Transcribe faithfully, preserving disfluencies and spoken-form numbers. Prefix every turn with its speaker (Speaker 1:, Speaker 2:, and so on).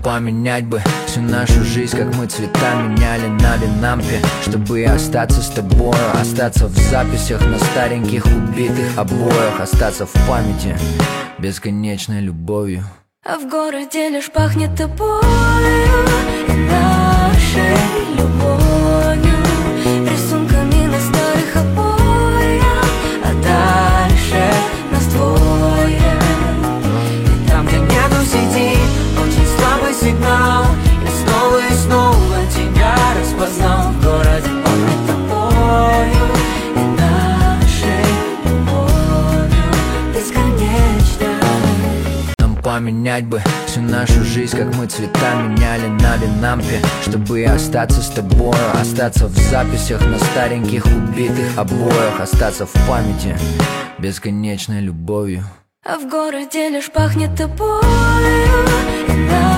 Speaker 1: поменять бы всю нашу жизнь, как мы цвета меняли на винампе, чтобы остаться с тобою, остаться в записях на стареньких убитых обоях, остаться в памяти бесконечной любовью.
Speaker 2: А в городе лишь пахнет тобою и нашей любовью, рисунками на старых обоях, а дальше нас двое. И там, где нету сети, очень слабый сигнал, я снова и снова тебя распознал. В городе пахнет тобою и нашей любовью бесконечно.
Speaker 1: Поменять бы всю нашу жизнь, как мы цвета меняли на винампе, чтобы остаться с тобою, остаться в записях на стареньких убитых обоях, остаться в памяти бесконечной любовью.
Speaker 2: А в городе лишь пахнет тобою и